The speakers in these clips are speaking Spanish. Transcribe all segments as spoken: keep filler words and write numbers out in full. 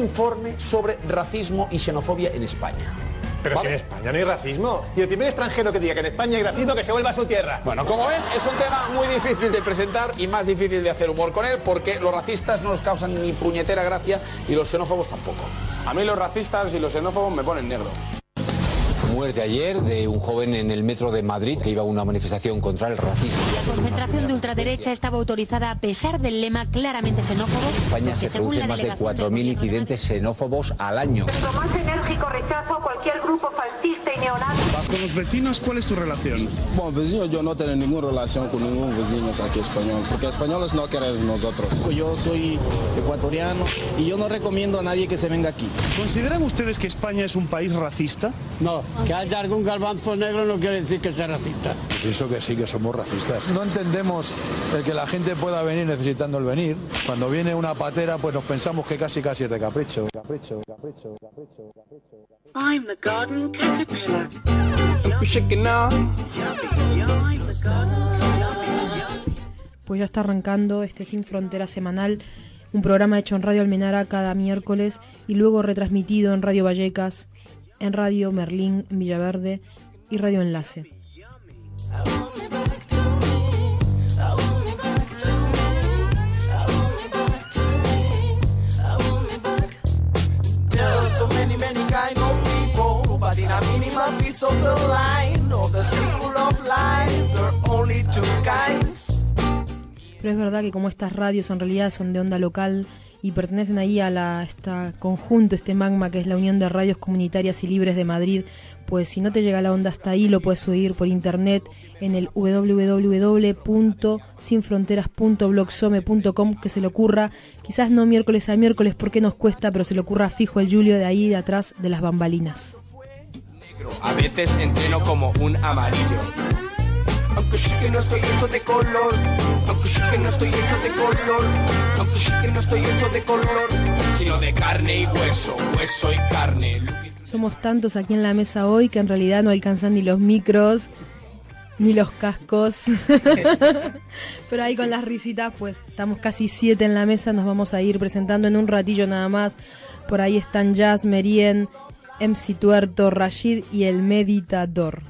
informe sobre racismo y xenofobia en España. Pero ¿vale? Si en España no hay racismo. Y el primer extranjero que diga que en España hay racismo, que se vuelva a su tierra. Bueno, como ven, es un tema muy difícil de presentar y más difícil de hacer humor con él, porque los racistas no nos causan ni puñetera gracia y los xenófobos tampoco. A mí los racistas y los xenófobos me ponen negro. Muerte ayer de un joven en el metro de Madrid que iba a una manifestación contra el racismo. La concentración de ultraderecha estaba autorizada a pesar del lema claramente xenófobo. En España se producen más de cuatro mil incidentes xenófobos al año. Nuestro más enérgico rechazo a cualquier grupo fascista y neonazi. Con los vecinos, ¿cuál es tu relación? Bueno, vecinos, yo no tengo ninguna relación con ningún vecino aquí español, porque españoles no quieren nosotros. Yo soy ecuatoriano y yo no recomiendo a nadie que se venga aquí. ¿Consideran ustedes que España es un país racista? No. Que haya algún garbanzo negro no quiere decir que sea racista. Pienso que sí, que somos racistas. No entendemos el que la gente pueda venir necesitando el venir. Cuando viene una patera, pues nos pensamos que casi casi es de capricho. Capricho, capricho, capricho, capricho. I'm the garden caterpillar. Pues ya está arrancando este Sin Fronteras semanal, un programa hecho en Radio Almenara cada miércoles y luego retransmitido en Radio Vallecas, en Radio Merlín, en Villaverde y Radio Enlace. Pero es verdad que como estas radios en realidad son de onda local y pertenecen ahí a la esta conjunto, este magma que es la Unión de Radios Comunitarias y Libres de Madrid, pues si no te llega la onda hasta ahí lo puedes oír por internet en el doble u doble u doble u punto sin fronteras punto blogspot punto com, que se le ocurra, quizás no miércoles a miércoles porque nos cuesta, pero se le ocurra fijo el Julio de ahí de atrás de las bambalinas. A veces entreno como un amarillo. Aunque sí que no estoy hecho de color, aunque sí que no estoy hecho de color, aunque sí que no estoy hecho de color, sino de carne y hueso, hueso y carne. Somos tantos aquí en la mesa hoy que en realidad no alcanzan ni los micros, ni los cascos. Pero ahí con las risitas, pues estamos casi siete en la mesa, nos vamos a ir presentando en un ratillo nada más. Por ahí están Jazz, Merien, M C Tuerto, Rashid y el Meditador.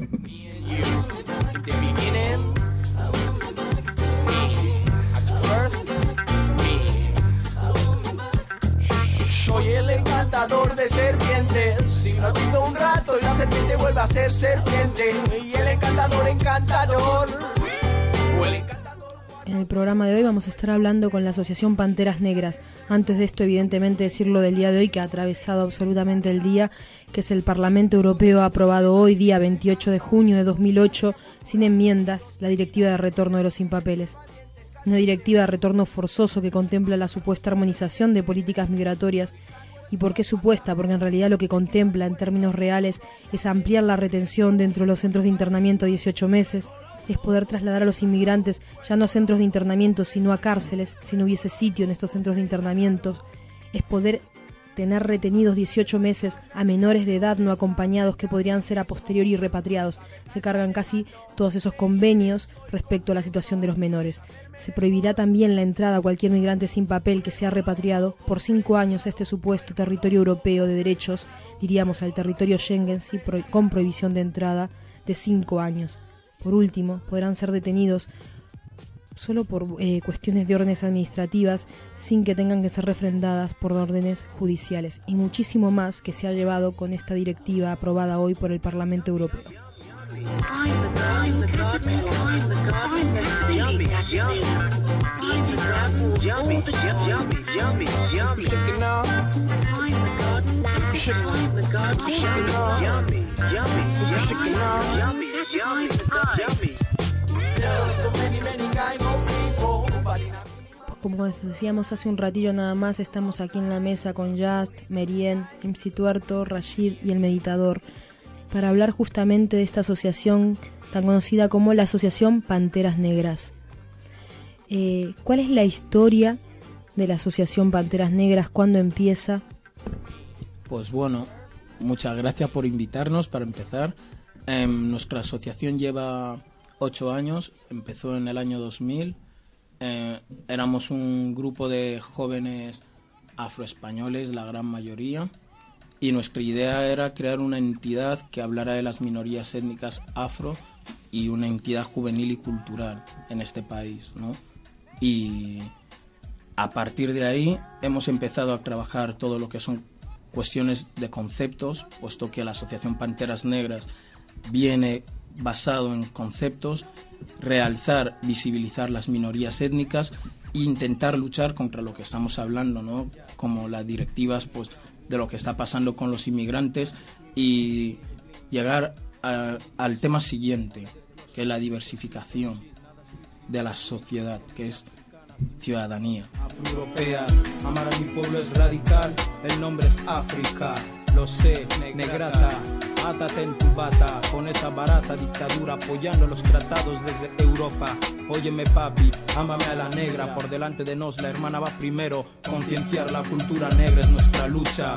Soy el encantador de serpientes. Si no pido un rato y la serpiente vuelve a ser serpiente. Y el encantador encantador. O el encantador... En el programa de hoy vamos a estar hablando con la Asociación Panteras Negras. Antes de esto, evidentemente, decirlo del día de hoy, que ha atravesado absolutamente el día, que es el Parlamento Europeo ha aprobado hoy, día veintiocho de junio de dos mil ocho, sin enmiendas, la Directiva de Retorno de los Sin Papeles. Una directiva de retorno forzoso que contempla la supuesta armonización de políticas migratorias. ¿Y por qué supuesta? Porque en realidad lo que contempla en términos reales es ampliar la retención dentro de los centros de internamiento a dieciocho meses, es poder trasladar a los inmigrantes ya no a centros de internamiento sino a cárceles, si no hubiese sitio en estos centros de internamiento, es poder tener retenidos dieciocho meses a menores de edad no acompañados que podrían ser a posteriori repatriados. Se cargan casi todos esos convenios respecto a la situación de los menores. Se prohibirá también la entrada a cualquier migrante sin papel que sea repatriado por cinco años a este supuesto territorio europeo de derechos, diríamos al territorio Schengen, sí, pro- con prohibición de entrada de cinco años. Por último, podrán ser detenidos solo por eh, cuestiones de órdenes administrativas sin que tengan que ser refrendadas por órdenes judiciales y muchísimo más que se ha llevado con esta directiva aprobada hoy por el Parlamento Europeo. Como decíamos hace un ratillo nada más, estamos aquí en la mesa con Just, Merien, M C Tuerto, Rashid y el Meditador para hablar justamente de esta asociación tan conocida como la Asociación Panteras Negras. Eh, ¿Cuál es la historia de la Asociación Panteras Negras? ¿Cuándo empieza? Pues bueno, muchas gracias por invitarnos para empezar. Eh, nuestra asociación lleva ocho años, empezó en el año dos mil. Eh, éramos un grupo de jóvenes afroespañoles, la gran mayoría, y nuestra idea era crear una entidad que hablara de las minorías étnicas afro y una entidad juvenil y cultural en este país, ¿no? Y a partir de ahí hemos empezado a trabajar todo lo que son cuestiones de conceptos, puesto que la Asociación Panteras Negras viene basado en conceptos, realzar, visibilizar las minorías étnicas e intentar luchar contra lo que estamos hablando, ¿no? Como las directivas, pues, de lo que está pasando con los inmigrantes, y llegar a, al tema siguiente, que es la diversificación de la sociedad, que es ciudadanía. Afroeuropea, amar a mi pueblo es radical, el nombre es África, lo sé, negrata, átate en tu bata, con esa barata dictadura apoyando los tratados desde Europa. Óyeme papi, ámame a la negra, por delante de nos la hermana va primero, concienciar la cultura negra es nuestra lucha.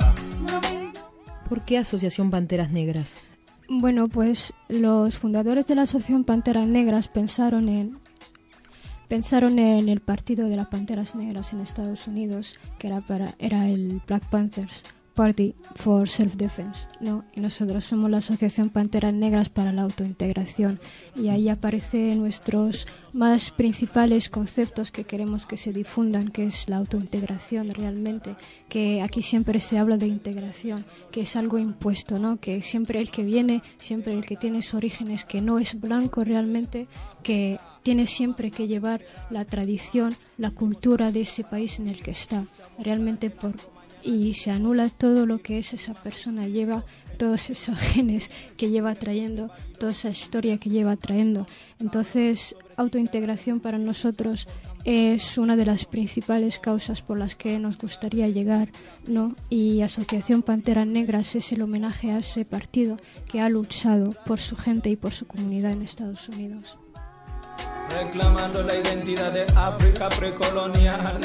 ¿Por qué Asociación Panteras Negras? Bueno, pues los fundadores de la Asociación Panteras Negras pensaron en pensaron en el partido de las Panteras Negras en Estados Unidos, que era para era el Black Panthers Party for Self-Defense, ¿no? Y nosotros somos la Asociación Panteras Negras para la Autointegración, y ahí aparecen nuestros más principales conceptos que queremos que se difundan, que es la autointegración realmente, que aquí siempre se habla de integración, que es algo impuesto, ¿no? Que siempre el que viene, siempre el que tiene sus orígenes, que no es blanco realmente, que tiene siempre que llevar la tradición, la cultura de ese país en el que está, realmente por... y se anula todo lo que es esa persona, lleva todos esos genes que lleva trayendo, toda esa historia que lleva trayendo. Entonces, autointegración para nosotros es una de las principales causas por las que nos gustaría llegar, ¿no? Y Asociación Panteras Negras es el homenaje a ese partido que ha luchado por su gente y por su comunidad en Estados Unidos. Reclamando la identidad de África precolonial.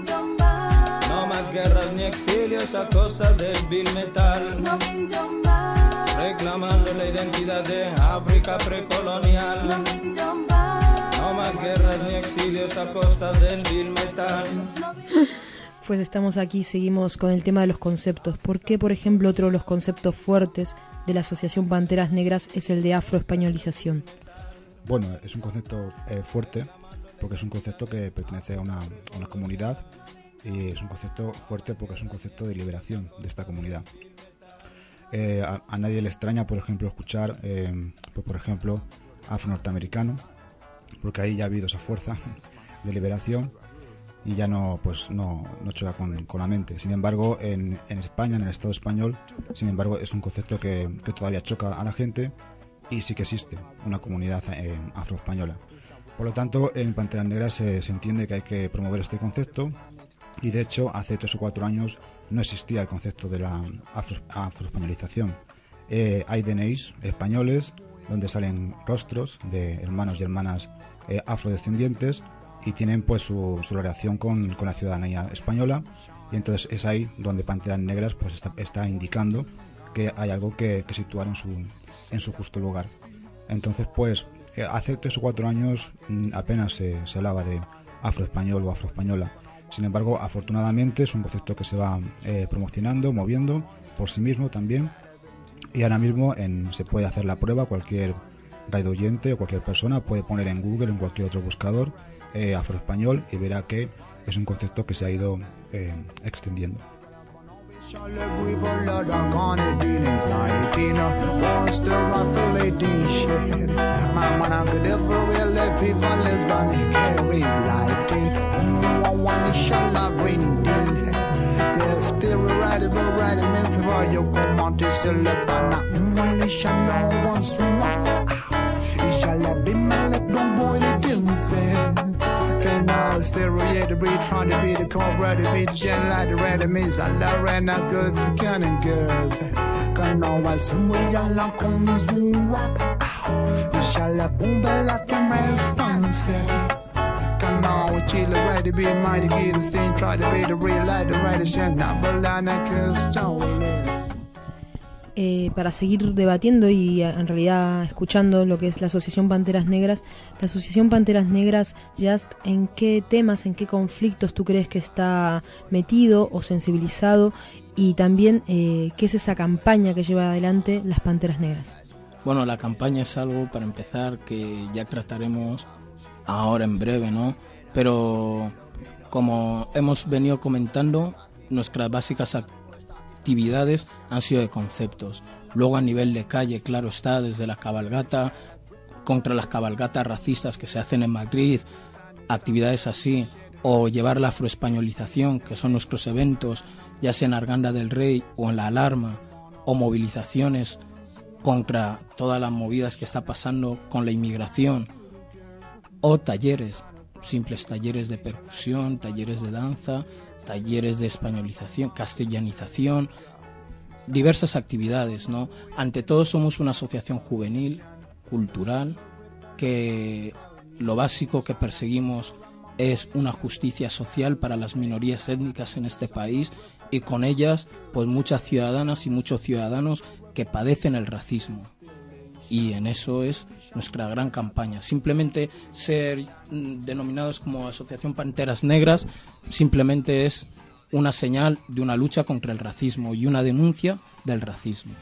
No más guerras ni exilios a costa del vil metal. Reclamando la identidad de África precolonial. No más guerras ni exilios a costa del vil metal. Pues estamos aquí, seguimos con el tema de los conceptos. ¿Por qué, por ejemplo, otro de los conceptos fuertes de la Asociación Panteras Negras es el de afroespañolización? Bueno, es un concepto eh, fuerte, porque es un concepto que pertenece a una, a una comunidad, y es un concepto fuerte porque es un concepto de liberación de esta comunidad. Eh, a, a nadie le extraña, por ejemplo, escuchar, eh, pues, por ejemplo, afro-norteamericano, porque ahí ya ha habido esa fuerza de liberación y ya no, pues, no, no choca con, con la mente. Sin embargo, en, en España, en el Estado español, sin embargo, es un concepto que, que todavía choca a la gente, y sí que existe una comunidad eh, afroespañola. Por lo tanto, en Panteras Negras se, se entiende que hay que promover este concepto, y de hecho hace tres o cuatro años no existía el concepto de la afro, afroespañolización. Eh, hay D N Is españoles donde salen rostros de hermanos y hermanas eh, afrodescendientes, y tienen pues su, su relación con, con la ciudadanía española, y entonces es ahí donde Panteras Negras pues está, está indicando que hay algo que, que situar en su, en su justo lugar. Entonces, pues, eh, hace tres o cuatro años mm, apenas se, se hablaba de afroespañol o afroespañola. Sin embargo, afortunadamente es un concepto que se va eh, promocionando, moviendo por sí mismo también, y ahora mismo en, se puede hacer la prueba. Cualquier radio oyente o cualquier persona puede poner en Google, en cualquier otro buscador, eh, afroespañol, y verá que es un concepto que se ha ido eh, extendiendo. Stereo to breathe, trying to be the core, ready to be the gen, like the red means I love right now, good for gunning girls. Can always move your luck on this boom up. Shall I boom like a restaurant? Can always chill, ready to be mighty, get the thing, try to be the real light, the right shit, not but like a stone. eh, para seguir debatiendo y en realidad escuchando lo que es la Asociación Panteras Negras, la Asociación Panteras Negras, Just, ¿en qué temas, en qué conflictos tú crees que está metido o sensibilizado? Y también, eh, ¿qué es esa campaña que lleva adelante las Panteras Negras? Bueno, la campaña es algo, para empezar, que ya trataremos ahora en breve, ¿no? Pero como hemos venido comentando, nuestras básicas actividades han sido de conceptos. Luego, a nivel de calle, claro está, desde la cabalgata, contra las cabalgatas racistas que se hacen en Madrid, actividades así, o llevar la afroespañolización, que son nuestros eventos, ya sea en Arganda del Rey o en La Alarma, o movilizaciones contra todas las movidas que está pasando con la inmigración, o talleres, simples talleres de percusión, talleres de danza, talleres de españolización, castellanización, diversas actividades, ¿no? Ante todo somos una asociación juvenil, cultural, que lo básico que perseguimos es una justicia social para las minorías étnicas en este país, y con ellas pues muchas ciudadanas y muchos ciudadanos que padecen el racismo. Y en eso es nuestra gran campaña. Simplemente ser denominados como Asociación Panteras Negras simplemente es una señal de una lucha contra el racismo y una denuncia del racismo.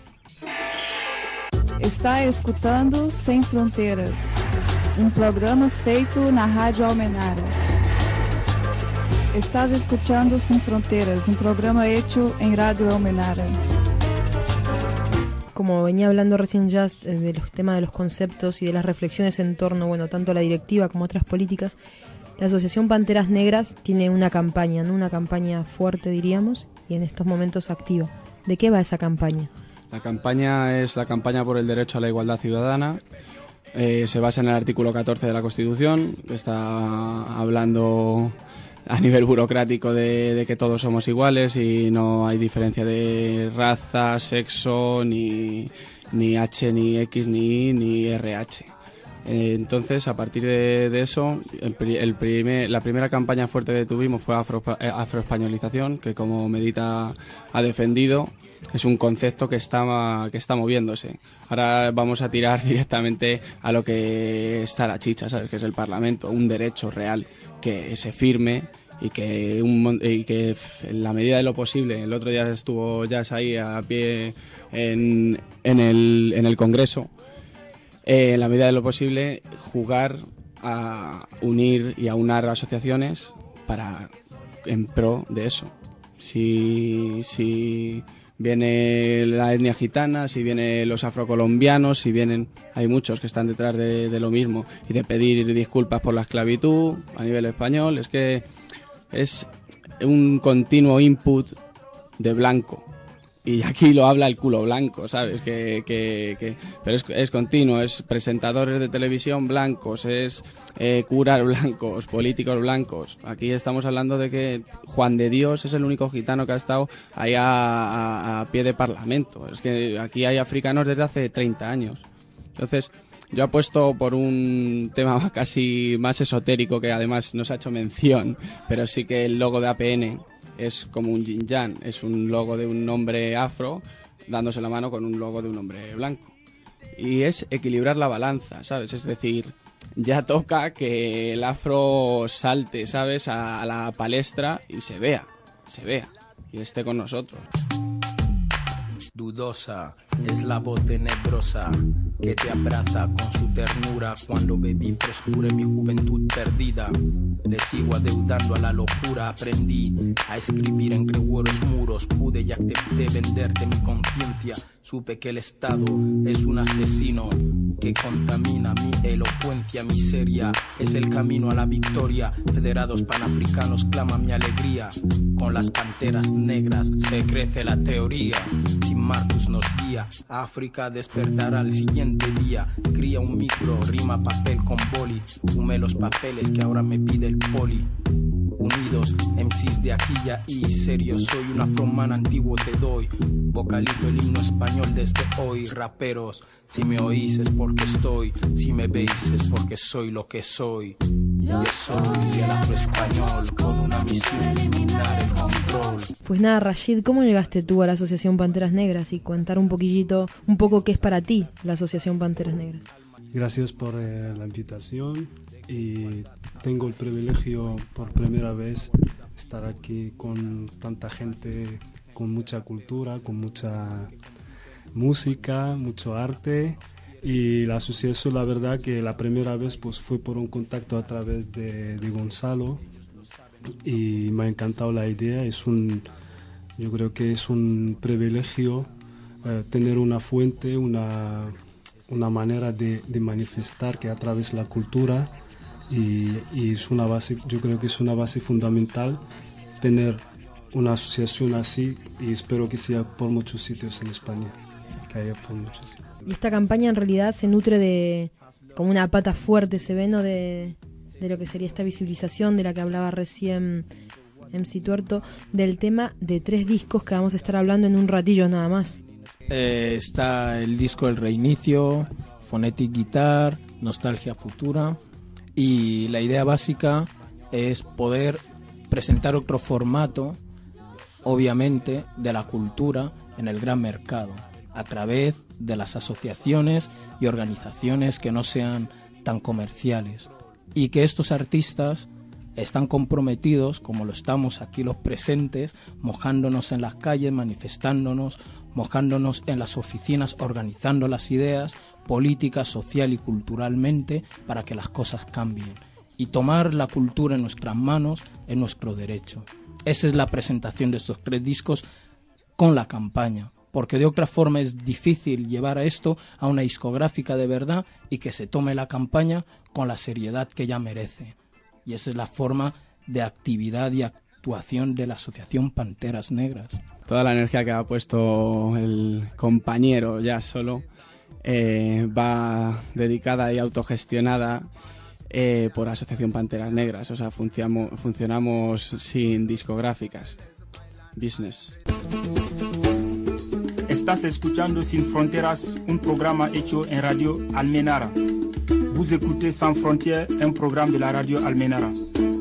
Está escutando Sem Fronteiras, um programa feito na Rádio Almenara. Estás escuchando Sin Fronteras, un programa hecho en Radio Almenara. Como venía hablando recién Just eh, de los temas de los conceptos y de las reflexiones en torno, bueno, tanto a la directiva como a otras políticas, la Asociación Panteras Negras tiene una campaña, ¿no? Una campaña fuerte, diríamos, y en estos momentos activa. ¿De qué va esa campaña? La campaña es la campaña por el derecho a la igualdad ciudadana. Eh, se basa en el artículo catorce de la Constitución, que está hablando a nivel burocrático de, de que todos somos iguales y no hay diferencia de raza, sexo, ni, ni H, ni X, ni Y, ni R H. Eh, entonces, a partir de, de eso, el, el primer, la primera campaña fuerte que tuvimos fue afro, afroespañolización, que como Medita ha defendido, es un concepto que está, que está moviéndose. Ahora vamos a tirar directamente a lo que está la chicha, ¿sabes? Que es el Parlamento, un derecho real que se firme y que, un, y que en la medida de lo posible, el otro día estuvo Jazz ahí a pie en, en, el, en el Congreso, eh, en la medida de lo posible jugar a unir y aunar asociaciones para en pro de eso. Si, si viene la etnia gitana, si vienen los afrocolombianos, si vienen, hay muchos que están detrás de, de lo mismo, y de pedir disculpas por la esclavitud a nivel español, es que es un continuo input de blanco. Y aquí lo habla el culo blanco, ¿sabes? Que, que, que, pero es, es continuo, es presentadores de televisión blancos, es eh, curas blancos, políticos blancos. Aquí estamos hablando de que Juan de Dios es el único gitano que ha estado ahí a, a, a pie de parlamento. Es que aquí hay africanos desde hace treinta años. Entonces, yo apuesto por un tema casi más esotérico que además no se ha hecho mención, pero sí que el logo de A P N es como un yin yang, es un logo de un hombre afro dándose la mano con un logo de un hombre blanco. Y es equilibrar la balanza, ¿sabes? Es decir, ya toca que el afro salte, ¿sabes?, a, a la palestra y se vea, se vea, y esté con nosotros. Dudosa es la voz tenebrosa que te abraza con su ternura cuando bebí frescura en mi juventud perdida. Le sigo adeudando a la locura, aprendí a escribir en gruesos muros, pude y acepté venderte mi conciencia. Supe que el Estado es un asesino que contamina mi elocuencia, miseria es el camino a la victoria. Federados panafricanos clama mi alegría, con las panteras negras se crece la teoría. Si Marcus nos guía, África despertará al siguiente día. Cría un micro, rima papel con boli, fumé los papeles que ahora me pide el poli. Unidos, M Cs de aquí y ahí, serio soy un afroman antiguo te doy. Vocalizo el himno español desde hoy, raperos. Si me oís es porque estoy, si me veis es porque soy lo que soy. Yo soy el afro español con una misión, eliminar el control. Pues nada, Rashid, ¿cómo llegaste tú a la Asociación Panteras Negras? Y contar un poquillito, un poco qué es para ti la Asociación Panteras Negras. Gracias por eh, la invitación y tengo el privilegio por primera vez estar aquí con tanta gente, con mucha cultura, con mucha música, mucho arte. Y la asociación, la verdad que la primera vez pues fue por un contacto a través de, de Gonzalo y me ha encantado la idea. Es un, yo creo que es un privilegio eh, tener una fuente, una, una manera de, de manifestar que a través de la cultura y, y es una base, yo creo que es una base fundamental tener una asociación así y espero que sea por muchos sitios en España, que haya por muchos sitios. Y esta campaña en realidad se nutre de, como una pata fuerte, se ve, ¿no? De, de lo que sería esta visibilización de la que hablaba recién M C Tuerto, del tema de tres discos que vamos a estar hablando en un ratillo nada más. Eh, está el disco El Reinicio, Phonetic Guitar, Nostalgia Futura, y la idea básica es poder presentar otro formato, obviamente, de la cultura en el gran mercado, a través de las asociaciones y organizaciones que no sean tan comerciales, y que estos artistas están comprometidos, como lo estamos aquí los presentes, mojándonos en las calles, manifestándonos, mojándonos en las oficinas, organizando las ideas políticas, social y culturalmente para que las cosas cambien y tomar la cultura en nuestras manos es nuestro derecho. Esa es la presentación de estos tres discos con la campaña, porque de otra forma es difícil llevar a esto a una discográfica de verdad y que se tome la campaña con la seriedad que ya merece. Y esa es la forma de actividad y actuación de la Asociación Panteras Negras. Toda la energía que ha puesto el compañero ya solo eh, va dedicada y autogestionada eh, por Asociación Panteras Negras. O sea, funcionamos, funcionamos sin discográficas. Business. Estás escuchando Sin Fronteras, un programa hecho en Radio Almenara. Vous écoutez Sans Frontières, un programme de la Radio Almenara.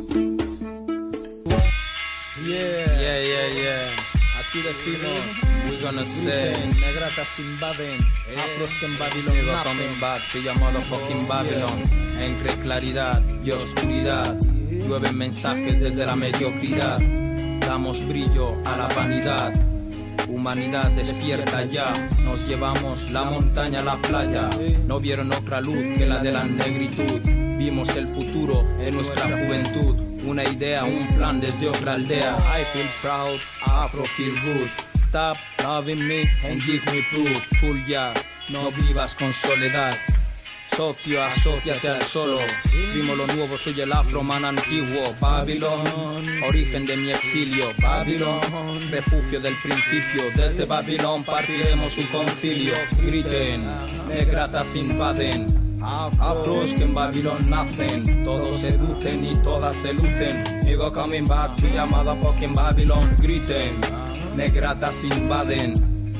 Yeah, yeah, yeah, yeah. Así decimos, we're gonna say, negratas invaden, afros que en Babilón nacen. Coming back to your motherfucking Babylon. Entre claridad y oscuridad, llueven mensajes desde la mediocridad. Damos brillo a la vanidad. Humanidad despierta ya, nos llevamos la montaña a la playa. No vieron otra luz que la de la negritud. Vimos el futuro en nuestra juventud. Una idea, un plan desde otra aldea. I feel proud, Afro feel good. Stop loving me and give me proof. Cool ya, no vivas con soledad. Socio, asóciate al solo. Primo lo nuevo, soy el afroman antiguo. Babilón, origen de mi exilio. Babilón, refugio del principio. Desde Babilón partiremos un concilio. Griten, negratas invaden. Afros que en Babilón nacen. Todos seducen y todas se lucen. Digo coming back to your motherfucking Babylon. Griten, negratas invaden.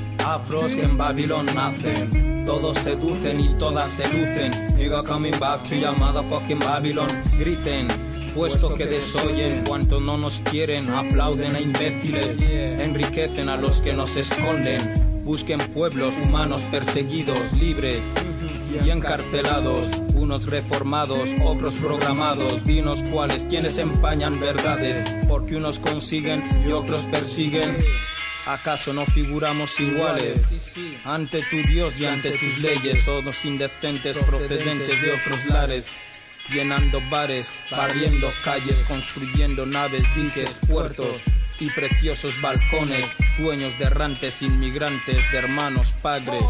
Afros que en Babilón nacen. Todos seducen y todas se lucen. Digo coming back to your motherfucking Babylon. Griten, puesto que desoyen. Cuanto no nos quieren, aplauden a imbéciles. Enriquecen a los que nos esconden. Busquen pueblos humanos perseguidos, libres y encarcelados. Unos reformados, otros programados. Vinos cuales quienes empañan verdades. Porque unos consiguen y otros persiguen. ¿Acaso no figuramos iguales ante tu Dios y ante tus leyes? Todos indecentes procedentes de otros lares, llenando bares, barriendo calles, construyendo naves, diques, puertos y preciosos balcones. Sueños de errantes, inmigrantes, de hermanos, padres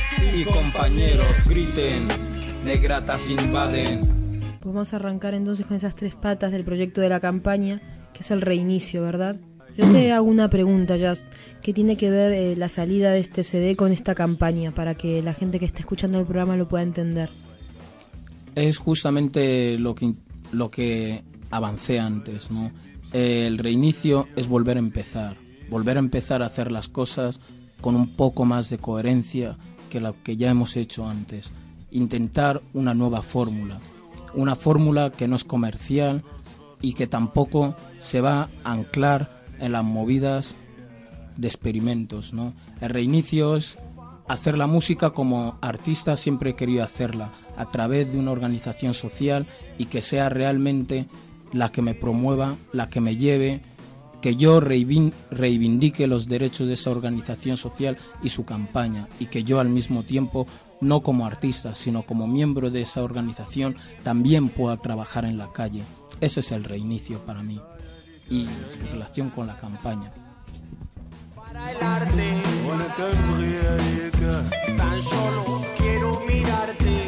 y compañeros. Griten, negratas invaden. Pues vamos a arrancar entonces con esas tres patas del proyecto de la campaña, que es el reinicio, ¿verdad? Yo te hago una pregunta, Jazz. ¿Qué tiene que ver eh, la salida de este C D con esta campaña? Para que la gente que está escuchando el programa lo pueda entender. Es justamente lo que, lo que avancé antes, ¿no? El reinicio es volver a empezar. Volver a empezar a hacer las cosas con un poco más de coherencia que lo que ya hemos hecho antes. Intentar una nueva fórmula. Una fórmula que no es comercial y que tampoco se va a anclar en las movidas de experimentos, ¿no? El reinicio es hacer la música como artista, siempre he querido hacerla, a través de una organización social y que sea realmente la que me promueva, la que me lleve, que yo reivindique los derechos de esa organización social y su campaña, y que yo al mismo tiempo, no como artista, sino como miembro de esa organización, también pueda trabajar en la calle. Ese es el reinicio para mí y su relación con la campaña. Para el arte, tan solo quiero mirarte.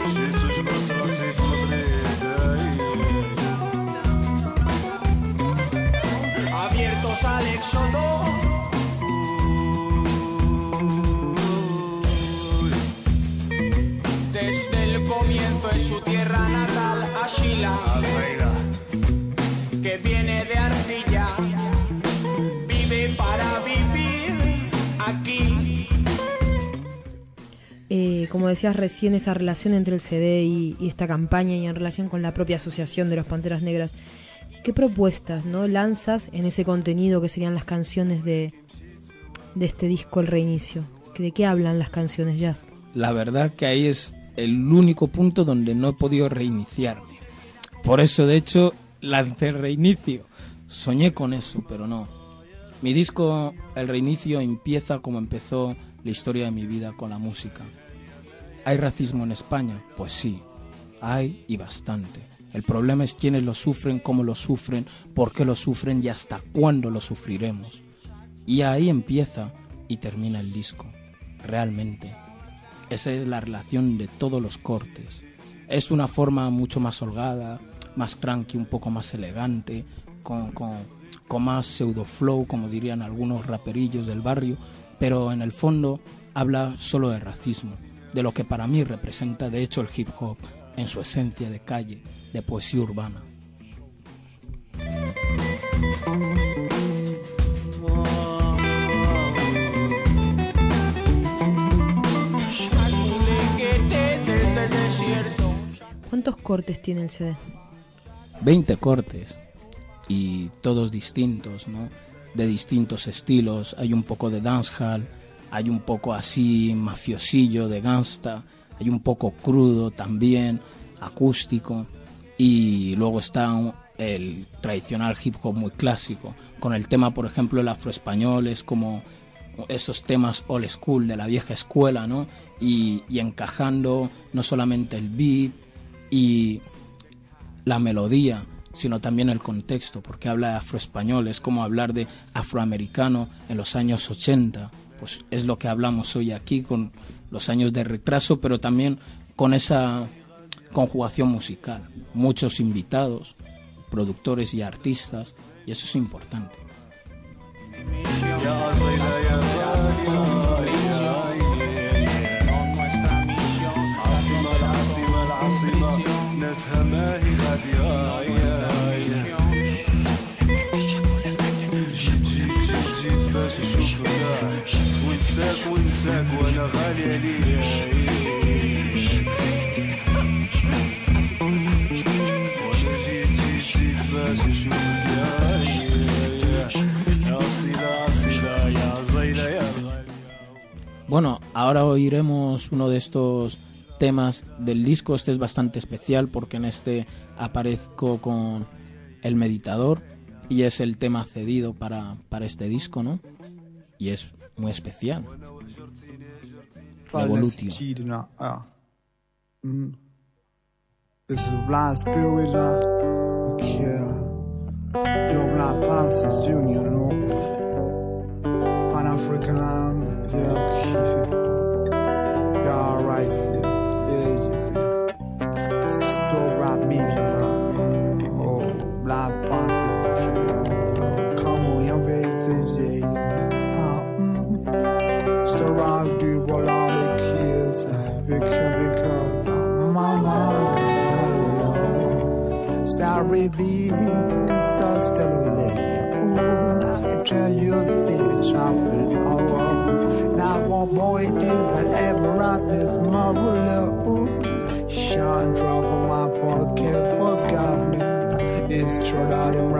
Abiertos al éxodo, desde el comienzo en su tierra natal, Ashila, que viene de arcilla, vive para vivir aquí. Eh, como decías recién, esa relación entre el C D y, y esta campaña, y en relación con la propia asociación de los Panteras Negras, ¿qué propuestas, no, lanzas en ese contenido que serían las canciones de, de este disco, El Reinicio? ¿De qué hablan las canciones, Jazz? La verdad que ahí es el único punto donde no he podido reiniciarme. Por eso, de hecho, lancé El Reinicio. Soñé con eso, pero no. Mi disco, El Reinicio, empieza como empezó la historia de mi vida con la música. ¿Hay racismo en España? Pues sí, hay y bastante. El problema es quiénes lo sufren, cómo lo sufren, por qué lo sufren y hasta cuándo lo sufriremos. Y ahí empieza y termina el disco, realmente. Esa es la relación de todos los cortes. Es una forma mucho más holgada, más tranqui, un poco más elegante, con, con, con más pseudo flow, como dirían algunos raperillos del barrio, pero en el fondo habla solo de racismo, de lo que para mí representa de hecho el hip hop en su esencia de calle, de poesía urbana. ¿Cuántos cortes tiene el C D? veinte cortes y todos distintos, ¿no? De distintos estilos. Hay un poco de dancehall, hay un poco así mafiosillo de gangsta, hay un poco crudo también, acústico, y luego está el tradicional hip hop muy clásico, con el tema, por ejemplo, el afroespañol, es como esos temas old school de la vieja escuela, ¿no? Y, y encajando no solamente el beat y la melodía, sino también el contexto, porque habla de afroespañol, es como hablar de afroamericano en los años ochenta, pues es lo que hablamos hoy aquí con los años de retraso, pero también con esa conjugación musical, muchos invitados, productores y artistas, y eso es importante. Bueno, ahora oiremos uno de estos temas del disco. Este es bastante especial porque en este aparezco con El Meditador y es el tema cedido para, para este disco, ¿no? Y es muy especial. Evolutio. Pan-African, yeah, yeah, right, yeah, you see. Stop rap music, man. Oh, Black Panthers, come on, your bases, yeah. Uh, mm. Stop rap, do what all the kids, because, because, uh, mama, hello. Start repeating, start still a I tell you, see, travel, oh, now one boy, this, I'll ever write this marble, shine, trouble, my pocket, forgiveness, it's true that I'm rappers,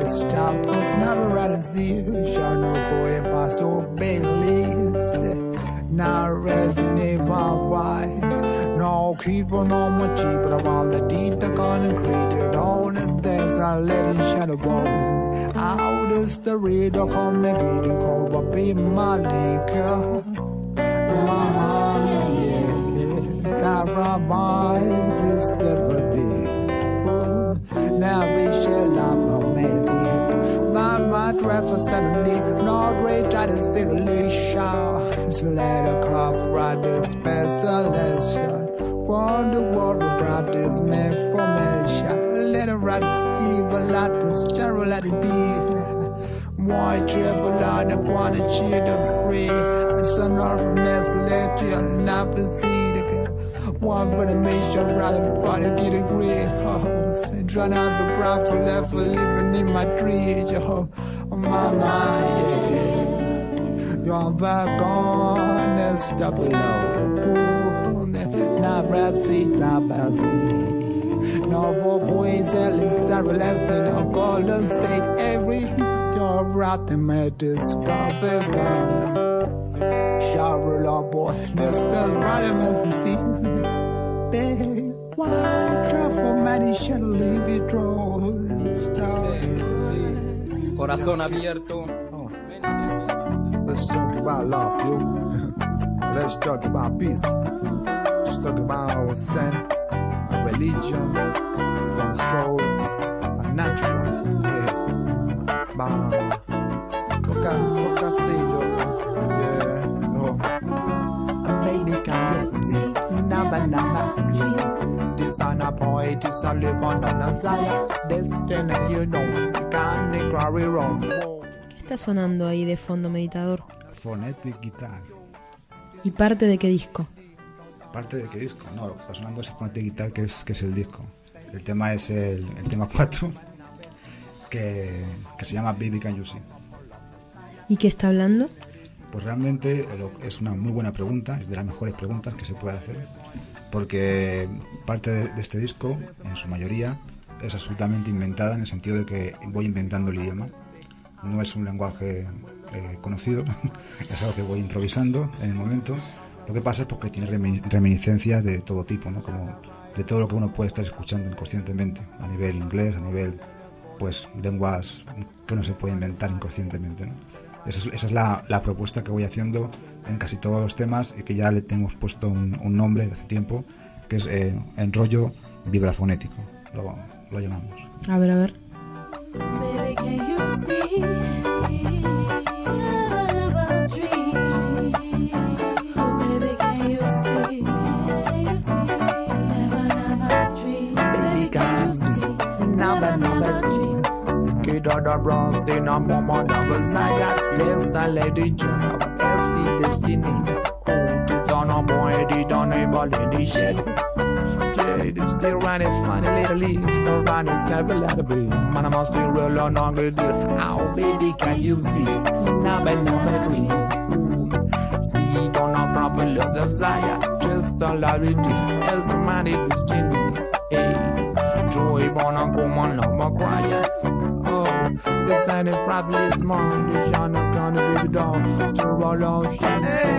stuff was never at his deal. Shall no go if I so bailey. Now Resident Evil, why? No keep on my cheap, but I'm all the deed the concrete. All these days I let it shadow bones. Out is the reader come to be the cover, be my liquor. Mama, yeah, Sarah, my list of a big. Now we shall love my man. My my drive for suddenly, not great at his stimulation. So let a cup right this specialization. Wonder what about this man formation. Let it ride Steve, let this Gerald let it be. Why travel out and wanna cheer the free? It's an urban mess, let you never see the girl. One but it makes you rather fight to get a green. Oh, say, drown out the brown for left for living in my dreams. Oh, my mind, yeah. You're back on that stuff alone. Not brassy, not brassy. No more boys, at least everlasting. A golden state, every door route them at discover gun. Shower, Lord boy, Mister Rodham as you see. Babe, why travel, Maddie, shall leave it draw? Corazón abierto. Oh. Let's talk about love, you. Let's talk about peace. Let's talk about sin, a religion, from soul, a natural. Yeah. Bah. Look at, look at, see you. Yeah. No. A baby can see. Naba, naba, this on a point, this a live on a side. Destiny, you know, you can't carry wrong. ¿Qué está sonando ahí de fondo, meditador? Phonetic Guitar. ¿Y parte de qué disco? ¿Parte de qué disco? No, lo que está sonando es Phonetic Guitar, que es, que es el disco. El tema es el, el tema cuatro, que, que se llama Baby Can You See. ¿Y qué está hablando? Pues realmente es una muy buena pregunta, es de las mejores preguntas que se puede hacer, porque parte de, de este disco, en su mayoría, es absolutamente inventada, en el sentido de que voy inventando el idioma. No es un lenguaje eh, conocido, es algo que voy improvisando en el momento. Lo que pasa es porque tiene reminiscencias de todo tipo, ¿no? Como de todo lo que uno puede estar escuchando inconscientemente, a nivel inglés, a nivel, pues, lenguas que uno se puede inventar inconscientemente, ¿no? Esa es, esa es la, la propuesta que voy haciendo en casi todos los temas, y que ya le tenemos puesto un, un nombre de hace tiempo, que es eh, enrollo vibrafonético, lo, lo llamamos. A ver, a ver. Baby, can you see? Never dream. Oh, baby, can you see? Can you see? Never, never dream. Baby, can you see? Never, never dream. Kid of the bronze, they no more never Zion. Live the lady John of S D destiny. Oh, this on a boy, they don't able to shed. Jade is still running funny little leaves. The run is never let it be. Man, I'm still real on on good deal. Oh, baby, can you see? Never, never dream. Still don't know proper love the Zion. Just a lot of deal. As a man, it is destiny. Hey, joy born on come on, no more crying. This ain't it probably is mom. This y'all not gonna be the dog. To roll on shit.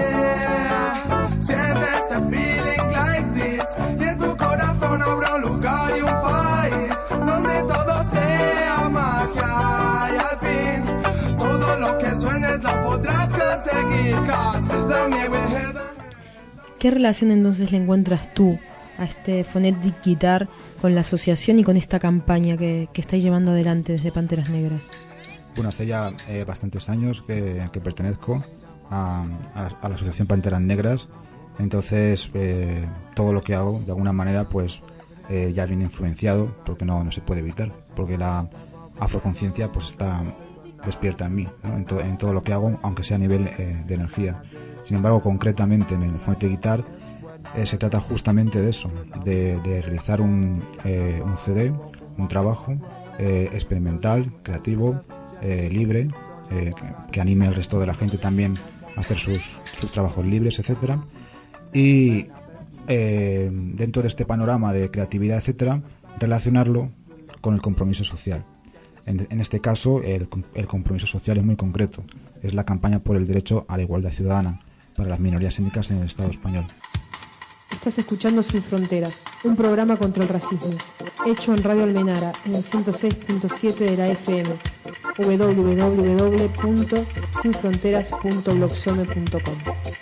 Siente este feeling like this. Y en tu corazón habrá un lugar y un país donde todo sea magia. Y al fin, todo lo que sueñes lo podrás conseguir. Cause love me with head. ¿Qué relación entonces le encuentras tú a este Phonetic Guitar con la asociación y con esta campaña que, que estáis llevando adelante desde Panteras Negras? Bueno, hace ya eh, bastantes años que, que pertenezco a, a, a la asociación Panteras Negras. Entonces eh, todo lo que hago de alguna manera pues eh, ya viene influenciado, porque no, no se puede evitar, porque la afroconciencia pues está despierta en mí, ¿no? en, to, en todo lo que hago, aunque sea a nivel eh, de energía. Sin embargo, concretamente en el Phonetic Guitar eh, se trata justamente de eso, de, de realizar un, eh, un C D, un trabajo eh, experimental, creativo, eh, libre, eh, que, que anime al resto de la gente también a hacer sus, sus trabajos libres, etcétera. Y eh, dentro de este panorama de creatividad, etcétera, relacionarlo con el compromiso social. En, en este caso, el, el compromiso social es muy concreto. Es la campaña por el derecho a la igualdad ciudadana para las minorías étnicas en el Estado español. Estás escuchando Sin Fronteras, un programa contra el racismo, hecho en Radio Almenara, en el ciento seis punto siete de la F M, doble u doble u doble u punto sin fronteras punto blogspot punto com.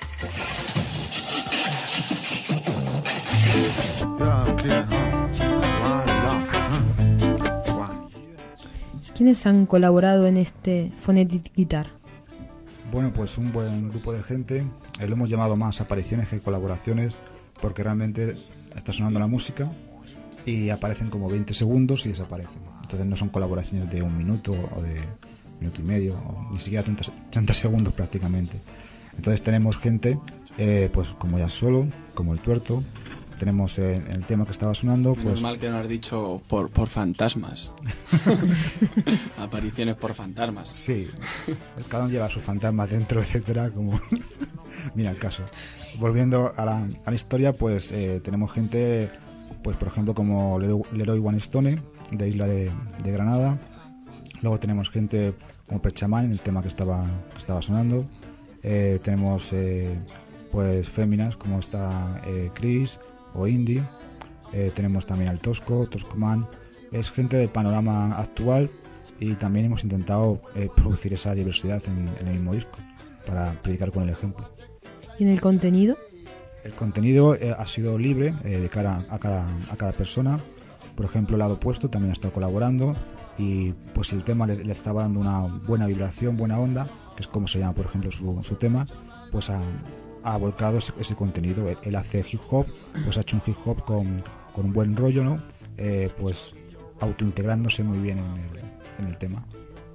¿Quiénes han colaborado en este Phonetic Guitar? Bueno, pues un buen grupo de gente. Eh, lo hemos llamado más apariciones que colaboraciones, porque realmente está sonando la música y aparecen como veinte segundos y desaparecen. Entonces no son colaboraciones de un minuto o de minuto y medio, o ni siquiera treinta, treinta segundos prácticamente. Entonces tenemos gente, eh, pues como Ya Solo, como El Tuerto. Tenemos eh, el tema que estaba sonando. Menos pues mal que no has dicho por, por fantasmas. Apariciones por fantasmas. Sí, cada uno lleva sus fantasmas dentro, etcétera, como mira el caso. Volviendo a la, a la historia, pues eh, tenemos gente, pues por ejemplo como Leroy, Leroy One Stone, de Isla de, de Granada. Luego tenemos gente como Perchamán, en el tema que estaba, que estaba sonando. Eh, tenemos eh, pues féminas como está eh, Chris o Indy. Eh, tenemos también al Tosco, Toscoman. Es gente del panorama actual, y también hemos intentado eh, producir esa diversidad en, en el mismo disco para predicar con el ejemplo. ¿Y en el contenido? El contenido eh, ha sido libre eh, de cara a cada, a cada persona. Por ejemplo, el lado opuesto también ha estado colaborando, y pues si el tema le, le estaba dando una buena vibración, buena onda, que es como se llama por ejemplo su, su tema, pues ha, ha volcado ese, ese contenido. Él, él hace hip hop, pues ha hecho un hip hop con, con un buen rollo, ¿no? Eh, pues autointegrándose muy bien en el, en el tema.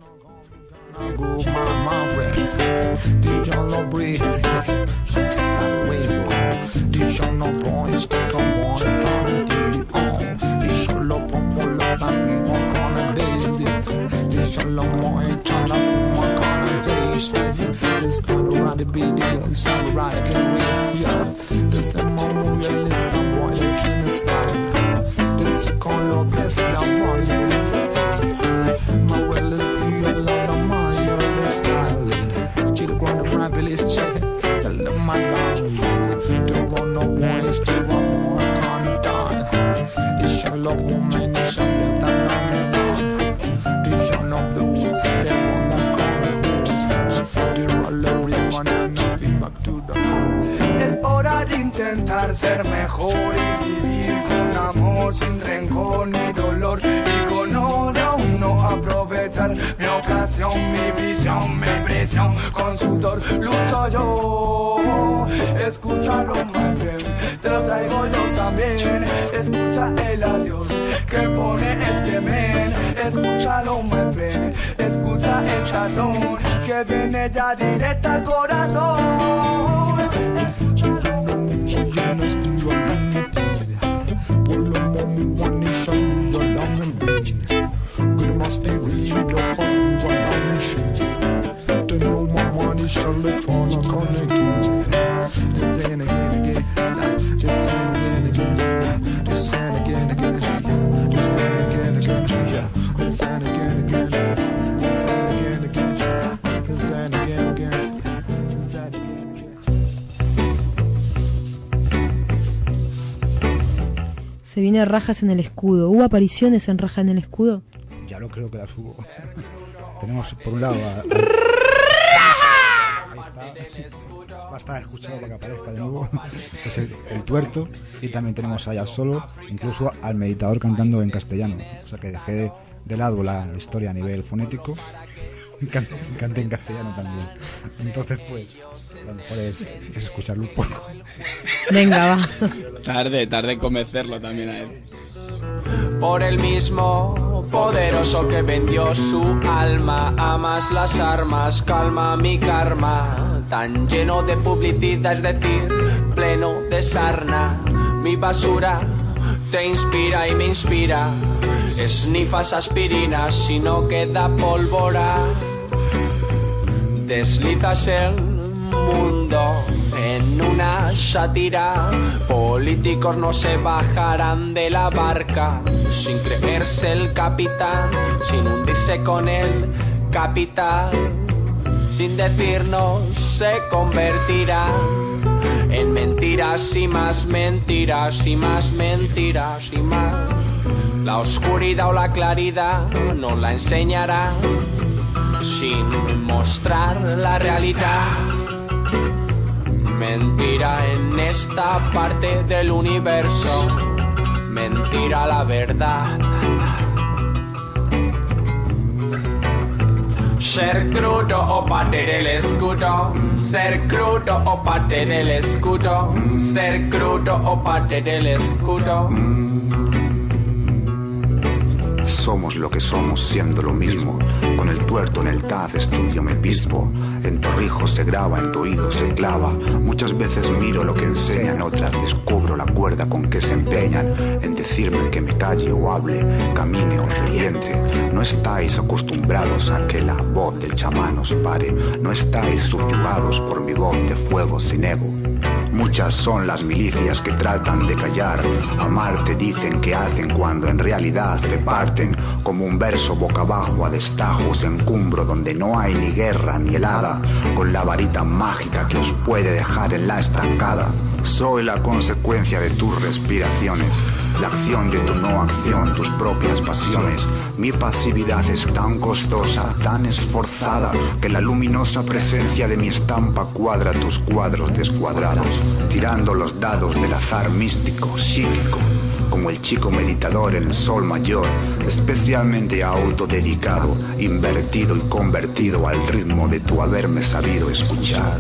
Es hora de intentar ser mejor y vivir con amor, sin rencor ni dolor, y con odio no aprovechar mi ocasión, mi visión, mi presión, con sudor lucho yo. Escúchalo, my friend, te lo traigo yo también. Escucha el adiós que pone este men. Escúchalo, my friend, escucha esta son que viene ya directa al corazón. Se viene Rajas en el Escudo. ¿Hubo apariciones en Rajas en el Escudo? Ya lo creo que las hubo. Tenemos por un lado a, a... Ahí está. Basta escucharlo para que aparezca de nuevo. Es el, el Tuerto. Y también tenemos a Ya Solo, incluso al Meditador cantando en castellano. O sea que dejé de lado la, la historia a nivel fonético. Can, canté en castellano también. Entonces pues lo mejor es, es escucharlo un poco. Venga, va. Tarde, tarde en convencerlo también a él. Por el mismo poderoso que vendió su alma, amas las armas, calma mi karma, tan lleno de publicidad, es decir, pleno de sarna. Mi basura te inspira y me inspira, esnifas aspirinas si no queda pólvora. Deslizas el mundo en una sátira, políticos no se bajarán de la barca. sin creerse el capitán, sin hundirse con el capital, sin decirnos se convertirá en mentiras y más mentiras y más mentiras y más. La oscuridad o la claridad nos la enseñará sin mostrar la realidad. Mentira en esta parte del universo, mentira la verdad. Ser crudo o parte del escudo, ser crudo o parte del escudo, ser crudo o parte del escudo. Somos lo que somos siendo lo mismo. Con el tuerto en el Taz estudio me pispo. En Torrijos se graba, en tu oído se clava. Muchas veces miro lo que enseñan, otras descubro la cuerda con que se empeñan en decirme que me calle o hable, camine o reviente. No estáis acostumbrados a que la voz del chamán os pare. No estáis subyugados por mi voz de fuego sin ego. Muchas son las milicias que tratan de callar. Amarte dicen que hacen cuando en realidad te parten. Como un verso boca abajo a destajos en cumbro donde no hay ni guerra ni helada. Con la varita mágica que os puede dejar en la estancada. Soy la consecuencia de tus respiraciones, la acción de tu no acción, tus propias pasiones. Mi pasividad es tan costosa, tan esforzada, que la luminosa presencia de mi estampa cuadra tus cuadros descuadrados, tirando los dados del azar místico, psíquico, como el chico meditador en el sol mayor, especialmente autodedicado, invertido y convertido al ritmo de tu haberme sabido escuchar.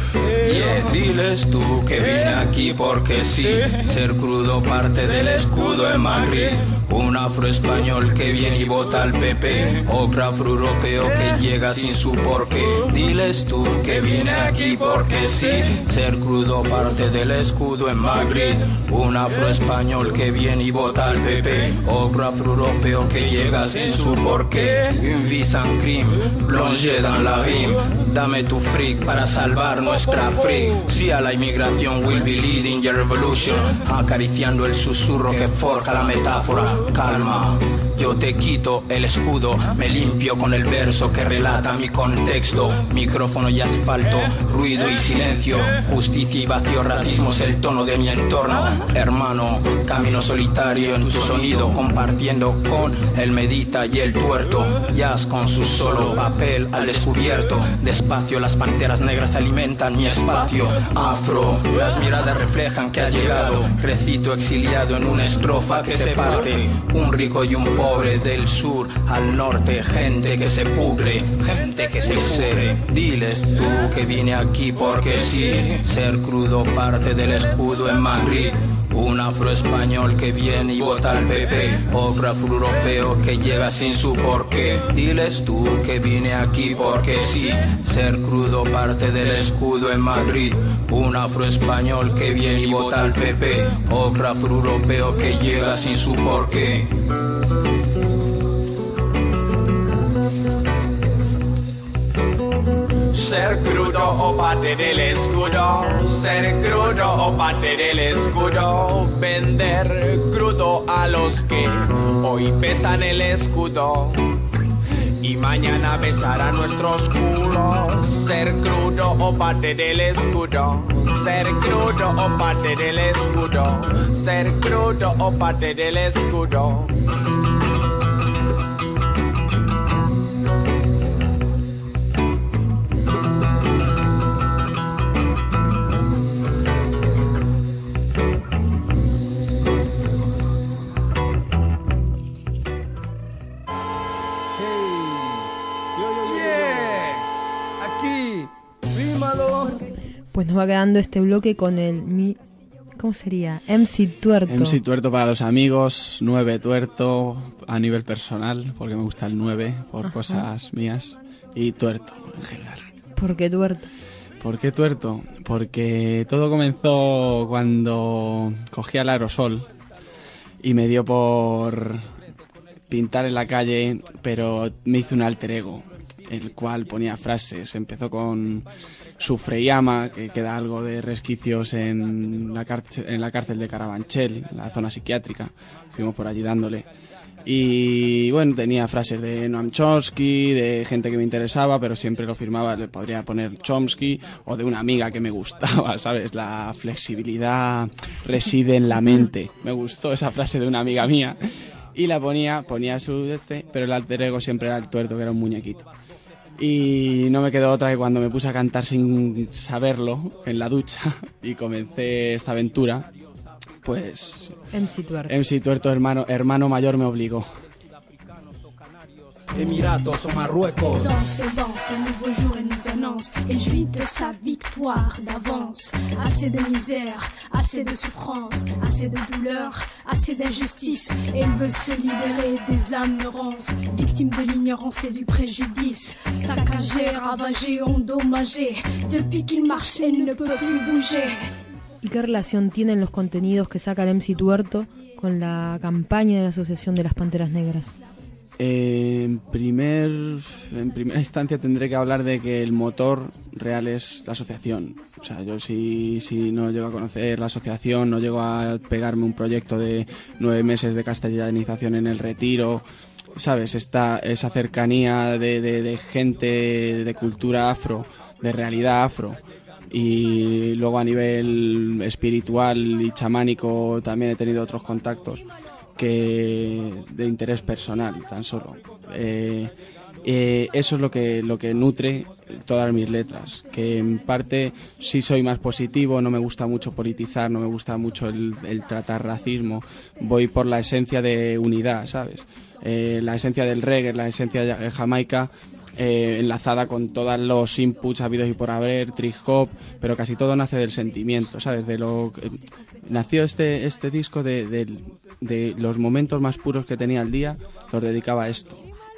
Yeah, diles tú que vine aquí porque sí. Ser crudo parte del escudo en Madrid. Un afroespañol que viene y vota al P P. Otro afroeuropeo que llega sin su porqué. Diles tú que vine aquí porque sí. Ser crudo parte del escudo en Madrid. Un afroespañol que viene y vota al P P. Otro afroeuropeo que llega sin su porqué. Un vis en crime, plongé dans la rime. Dame tu freak para salvar nuestra freak. Sí a la inmigración, will be leading your revolution. Acariciando el susurro que forja la metáfora. Calma, yo te quito el escudo. Me limpio con el verso que relata mi contexto. Micrófono y asfalto, ruido y silencio. Justicia y vacío, racismo es el tono de mi entorno. Hermano, camino solitario en tu sonido. Compartiendo con el medita y el tuerto. Jazz con su solo papel al descubierto. Despacio las panteras negras alimentan mi espacio. Afro, las miradas reflejan que ha llegado. Recito exiliado en una estrofa que se parte. Un rico y un pobre del sur al norte. Gente que se pudre, gente que se pudre. Diles tú que vine aquí porque sí. Ser crudo parte del escudo en Madrid. Un afroespañol que viene y vota al P P. Otro afroeuropeo que llega sin su porqué. Diles tú que vine aquí porque sí. Ser crudo parte del escudo en Madrid. Un afroespañol que viene y vota al P P. Otro afroeuropeo que llega sin su porqué. Ser crudo o parte del escudo, ser crudo o parte del escudo, vender crudo a los que hoy pesan el escudo y mañana besarán nuestros culos. Ser crudo o parte del escudo, ser crudo o parte del escudo, ser crudo o parte del escudo. Pues nos va quedando este bloque con el... Mi, ¿cómo sería? M C Tuerto. M C Tuerto para los amigos, nueve Tuerto a nivel personal, porque me gusta el nueve por Ajá. cosas mías, y Tuerto en general. ¿Por qué Tuerto? ¿Por qué Tuerto? Porque todo comenzó cuando cogí el aerosol y me dio por pintar en la calle, pero me hice un alter ego. el cual ponía frases. Empezó con Sufreyama, que queda algo de resquicios en la, cárcel, en la cárcel de Carabanchel, la zona psiquiátrica. Estuvimos por allí dándole. Y bueno, tenía frases de Noam Chomsky, de gente que me interesaba, pero siempre lo firmaba, le podría poner Chomsky, o de una amiga que me gustaba, ¿sabes? La flexibilidad reside en la mente. Me gustó esa frase de una amiga mía. Y la ponía, ponía su este, pero el alter ego siempre era el tuerto, que era un muñequito. Y no me quedó otra que cuando me puse a cantar sin saberlo en la ducha y comencé esta aventura, pues M C Tuerto. M C Tuerto, hermano, hermano mayor, me obligó. Emiratos o Marruecos. Danse, danse, un nouveau jour il nous annonce. Il jouit de sa victoire d'avance. Assez de misère, assez de souffrance, assez de douleur, assez d'injustice. Et il veut se libérer des âmes ronces, victimes de l'ignorance et du préjudice. Saccagé, ravagé, endommagé. Depuis qu'il marche, il ne peut plus bouger. ¿Y qué relación tienen los contenidos que saca el M C Tuerto con la campaña de la Asociación de las Panteras Negras? Eh, en, primer, en primera instancia tendré que hablar de que el motor real es la asociación. O sea, yo si, si no llego a conocer la asociación, no llego a pegarme un proyecto de nueve meses de castellanización en el Retiro, ¿sabes? Esta, esa cercanía de, de, de gente de cultura afro, de realidad afro. Y luego a nivel espiritual y chamánico también he tenido otros contactos que de interés personal tan solo. Eh, eh, eso es lo que, lo que nutre todas mis letras, que en parte sí soy más positivo, no me gusta mucho politizar, no me gusta mucho el, el tratar racismo, voy por la esencia de unidad, ¿sabes? Eh, la esencia del reggae, la esencia de Jamaica, Eh, enlazada con todos los inputs habidos y por haber, trip hop, pero casi todo nace del sentimiento, ¿sabes? De lo eh, nació este este disco de, de, de los momentos más puros que tenía al día, los dedicaba a esto.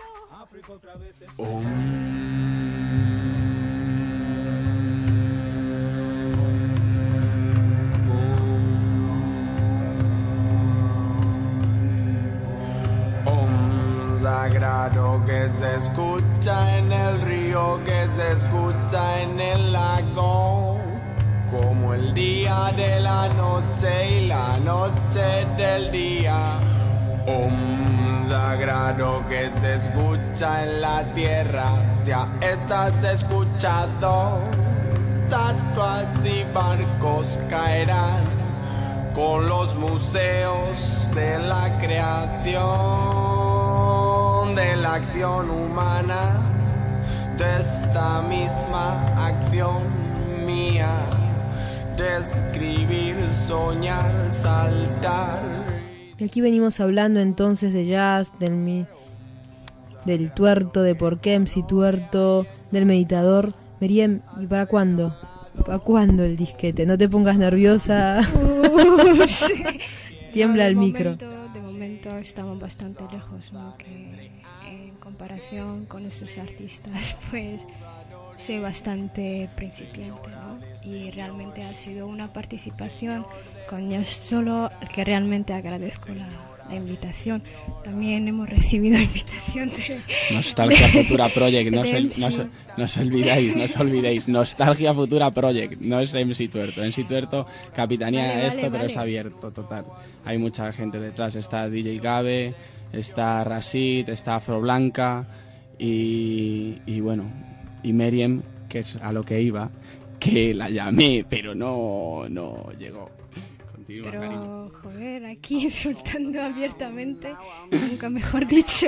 Sagrado que se escucha en el río, que se escucha en el lago, como el día de la noche y la noche del día. Om sagrado que se escucha en la tierra, si a estas escuchado, estatuas y barcos caerán con los museos de la creación, de la acción humana, de esta misma acción mía, de escribir, soñar, saltar. Y aquí venimos hablando entonces de jazz, del, mi, del tuerto, de por qué M C Tuerto, del meditador. Meriem, ¿y para cuándo? ¿Para cuándo el disquete? No te pongas nerviosa. Uh, sí. Tiembla no, el momento, micro. De momento estamos bastante lejos, ¿no? Que en comparación con estos artistas, pues soy bastante principiante, ¿no? Y realmente ha sido una participación con ya solo que realmente agradezco la, la invitación. También hemos recibido invitación de Nostalgia de, Futura Project, no, de se, M C. no, se, no os olvidéis, no os olvidéis, Nostalgia Futura Project, no es M C Tuerto. M C Tuerto capitanía Vale, vale, esto, pero vale. es abierto, total. Hay mucha gente detrás, está D J Gabe, está Rashid, está Afro Blanca y, y bueno, y Meriem, que es a lo que iba, que la llamé, pero no, no llegó. Continúa, Pero, cariño. joder, aquí insultando abiertamente, nunca mejor dicho.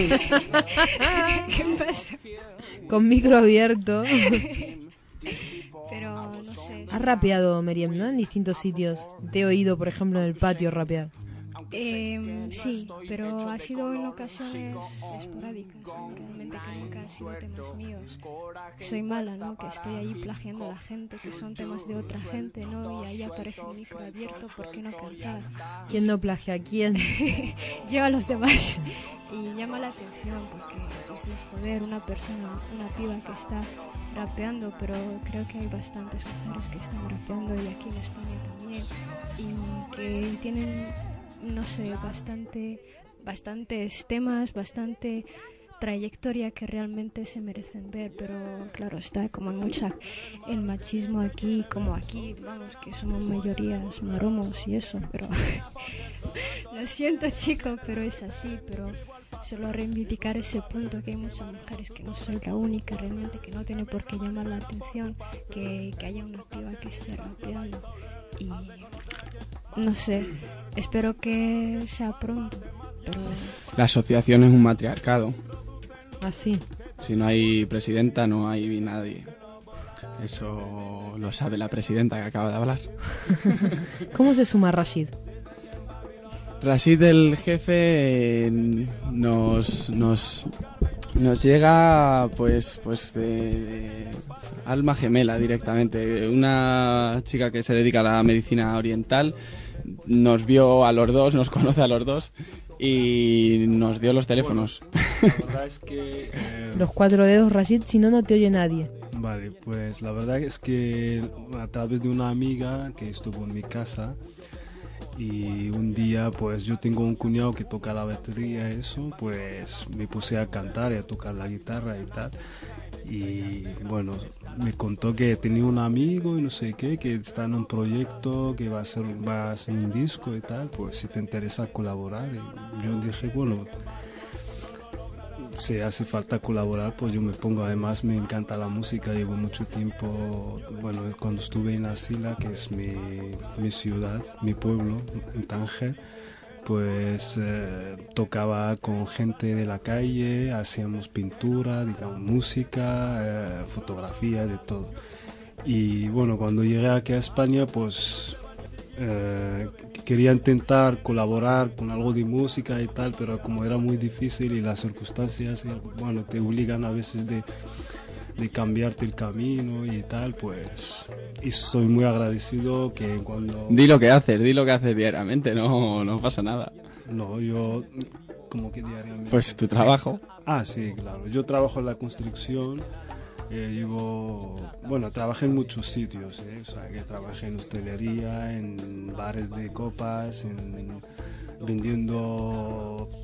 ¿Qué pasa? Con micro abierto. Pero, no sé. Has rapeado, Meriem, ¿no? En distintos sitios. Te he oído, por ejemplo, en el patio rapear. Eh, sí, pero ha sido en ocasiones esporádicas, ¿no? Realmente que nunca han sido temas míos. Soy mala, ¿no? Que estoy ahí plagiando a la gente, que son temas de otra gente, ¿no? Y ahí aparece el micro abierto, ¿por qué no cantar? ¿Quién no plagia a quién? Yo a los demás. Y llama la atención porque dices, joder, una persona, una piba que está rapeando, pero creo que hay bastantes mujeres que están rapeando y aquí en España también. Y que tienen, no sé, bastante, bastantes temas, bastante trayectoria que realmente se merecen ver, pero claro, está como mucha el machismo aquí, como aquí, vamos, que somos mayorías maromos y eso, pero lo siento chicos, pero es así, pero solo reivindicar ese punto que hay muchas mujeres, que no soy la única realmente, que no tiene por qué llamar la atención que, que haya una piba que esté rapeando y no sé, espero que sea pronto. Pero... La asociación es un matriarcado. Así. Si no hay presidenta, no hay nadie. Eso lo sabe la presidenta que acaba de hablar. ¿Cómo se suma Rashid? Rashid, el jefe, eh, nos, nos, nos llega pues, pues de, de alma gemela directamente. Una chica que se dedica a la medicina oriental nos vio a los dos, nos conoce a los dos y nos dio los teléfonos. Bueno, la verdad es que... Eh... Los cuatro dedos, Rashid, si no, no te oye nadie. Vale, pues la verdad es que a través de una amiga que estuvo en mi casa y un día pues yo tengo un cuñado que toca la batería, eso, pues me puse a cantar y a tocar la guitarra y tal. Y bueno, me contó que tenía un amigo y no sé qué, que está en un proyecto que va a hacer, va a hacer un disco y tal, pues si te interesa colaborar. Y yo dije, bueno, si hace falta colaborar, pues yo me pongo. Además me encanta la música, llevo mucho tiempo, bueno, cuando estuve en Asila, que es mi, mi ciudad, mi pueblo, en Tánger, pues eh, tocaba con gente de la calle, hacíamos pintura, digamos, música, eh, fotografía, de todo. Y bueno, cuando llegué aquí a España, pues eh, quería intentar colaborar con algo de música y tal, pero como era muy difícil y las circunstancias, bueno, te obligan a veces de, de cambiarte el camino y tal, pues... Y soy muy agradecido que cuando... Di lo que haces, di lo que haces diariamente, no, no pasa nada. No, yo... ¿Cómo que diariamente? Pues tu trabajo. Ah, sí, claro. Yo trabajo en la construcción, eh, llevo... Bueno, trabajé en muchos sitios, ¿eh? O sea, que trabajé en hostelería, en bares de copas, en... vendiendo